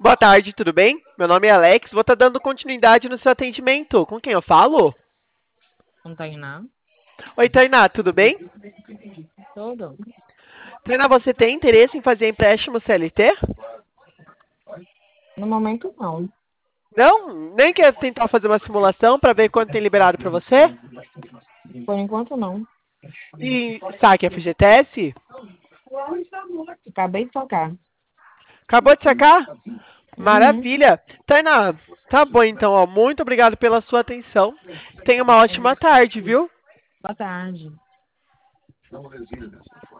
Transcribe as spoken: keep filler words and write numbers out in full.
Boa tarde, tudo bem? Meu nome é Alex, vou estar dando continuidade no seu atendimento. Com quem eu falo? Não Tainá? Oi, Tainá, tudo bem? Tudo? Tainá, você tem interesse em fazer empréstimo C L T? No momento, não. Não? Nem quer tentar fazer uma simulação para ver quanto tem liberado para você? Por enquanto, não. E saque F G T S? Acabei de tocar. Acabou de sacar? Uhum. Maravilha! Tainá, tá bom então, ó. Muito obrigado pela sua atenção. Tenha uma ótima tarde, viu? Boa tarde.